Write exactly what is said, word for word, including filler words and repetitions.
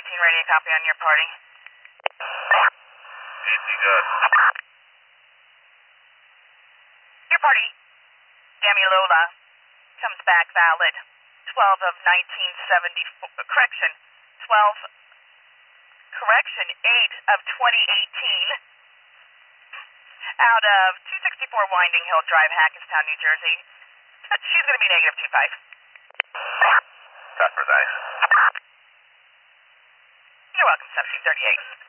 eighteen, ready to copy on your party. eighteen, good. Your party, Damilola, comes back valid. twelve of nineteen seventy-four, correction, twelve, correction, eight of twenty eighteen, out of two sixty-four Winding Hill Drive, Hackettstown, New Jersey. She's going to be negative two five. Customer, thanks. You're welcome, seventeen thirty-eight.